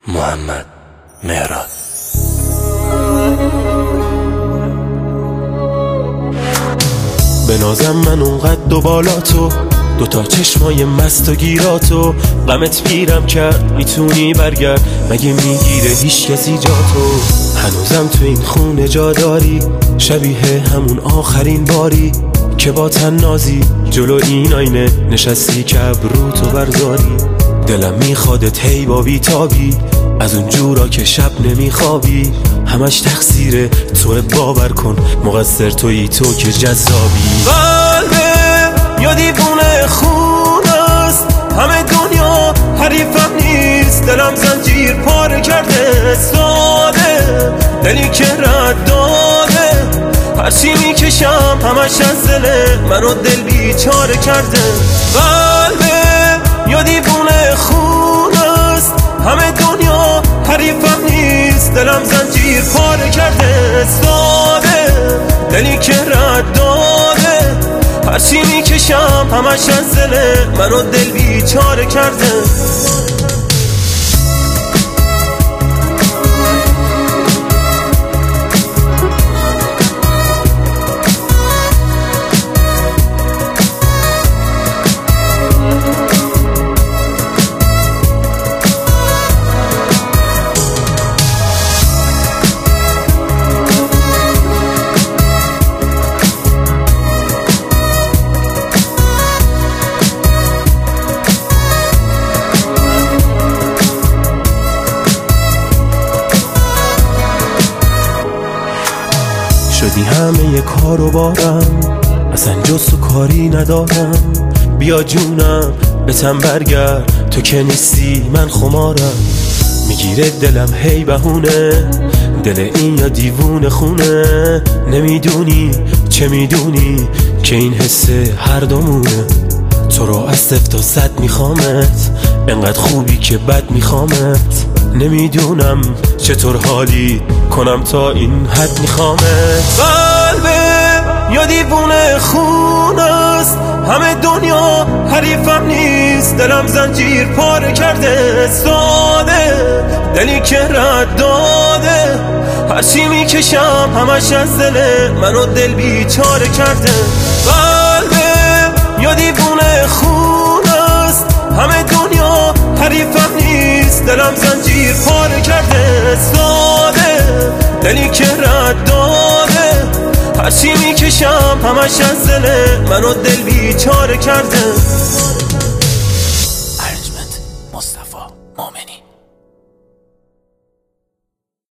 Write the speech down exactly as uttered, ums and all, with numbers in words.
محمد مهراد. بنازم من اونقد و بالا تو، دوتا چشمای مست و گیراتو، غمت پیرم کرد میتونی برگرد، مگه میگیره هیچ کسی جا تو؟ هنوزم تو این خونه جا داری، شبیه همون آخرین باری که با تنازی جلو این آینه نشستی که ابروتو برزاری. دلم میخوادت هی با بیتابی، از اون جورا که شب نمیخوابی، همش تقصیر تو، باور کن مقصر تویی تو که جذابی. قلبه یا دیوونه خون است، همه دنیا حریفم نیست، دلم زنجیر پاره کرده، ساده دلی که رد داده، هرچی میکشم همش از دل منو دل بیچاره کرده. قلبه یا دیوونه خون است، همه دنیا حریفم نیست، دلم زنجیر پاره کرده، ساده دلی که رد داده، هرچی میکشم همش از دل منو دل بیچاره کرده. شدی همه ی کارو بارم، اصلا جز تو کاری ندارم، بیا جونم بتم برگرد، تو که نیستی من خمارم. میگیره دلم هی بهونه، دل این یا دیوونه خونه، نمیدونی چه میدونی که این حسه هر دومونه. تو رو از صفر تا صد میخوامت، انقدر خوبی که بد میخوامت، نمیدونم چطور حالی کنم تا این حد میخوامت. قلبه یا دیوونه خون است، همه دنیا حریفم نیست، دلم زنجیر پاره کرده، ساده دلی که رد داده، هرچی میکشم همش از دل منو دل بیچاره کرده. قلبه یا دیوونه خون است، همه دنیا حریفم نیست، دلم زنجیر پاره کرده، ساده دلی که رد داده، هرچی میکشم همش از دل منو دل بیچاره کرده.